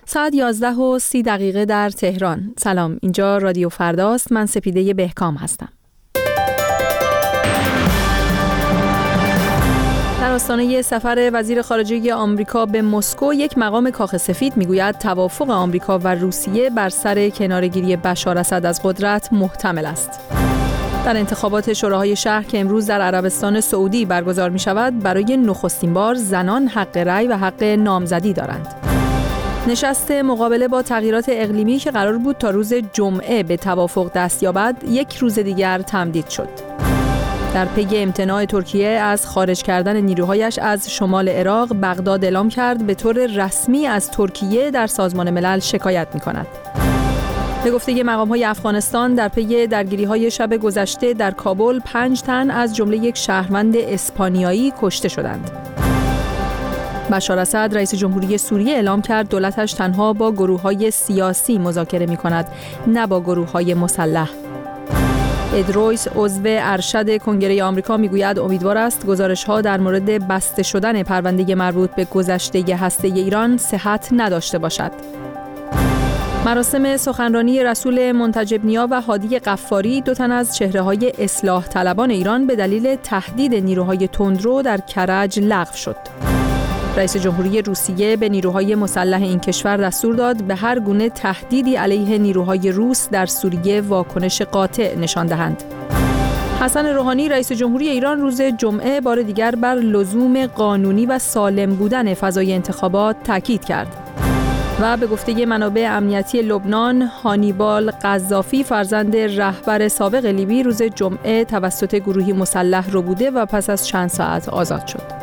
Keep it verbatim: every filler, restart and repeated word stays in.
ساعت یازده و سی دقیقه در تهران. سلام، اینجا رادیو فرداست. من سپیده بهکام هستم. در آستانه سفر وزیر خارجه آمریکا به مسکو، یک مقام کاخ سفید میگوید توافق آمریکا و روسیه بر سر کناره‌گیری بشار اسد از قدرت محتمل است. در انتخابات شوراهای شهر که امروز در عربستان سعودی برگزار می شود، برای نخستین بار زنان حق رأی و حق نامزدی دارند. نشست مقابله با تغییرات اقلیمی که قرار بود تا روز جمعه به توافق دست یابد، یک روز دیگر تمدید شد. در پی امتناع ترکیه از خارج کردن نیروهایش از شمال عراق، بغداد اعلام کرد به طور رسمی از ترکیه در سازمان ملل شکایت می کند. به گفته مقام‌های افغانستان، در پی درگیری‌های شب گذشته در کابل، پنج تن از جمله یک شهروند اسپانیایی کشته شدند. بشار اسد، رئیس جمهوری سوریه، اعلام کرد دولتش تنها با گروه‌های سیاسی مذاکره می‌کند، نه با گروه‌های مسلح. اد رویس، عضو ارشد کنگره آمریکا، میگوید امیدوار است گزارش‌ها در مورد بسته شدن پرونده مربوط به گذشته هسته ایران صحت نداشته باشد. مراسم سخنرانی رسول منتجب نیا و هادی غفاری، دو تن از چهره‌های اصلاح طلبان ایران، به دلیل تهدید نیروهای تندرو در کرج لغو شد. رئیس جمهوری روسیه به نیروهای مسلح این کشور دستور داد به هر گونه تهدیدی علیه نیروهای روس در سوریه واکنش قاطع نشان دهند. حسن روحانی، رئیس جمهوری ایران، روز جمعه بار دیگر بر لزوم قانونی و سالم بودن فضای انتخابات تاکید کرد. و به گفته منابع امنیتی لبنان، هانیبال قذافی، فرزند رهبر سابق لیبی، روز جمعه توسط گروهی مسلح ربوده و پس از چند ساعت آزاد شد.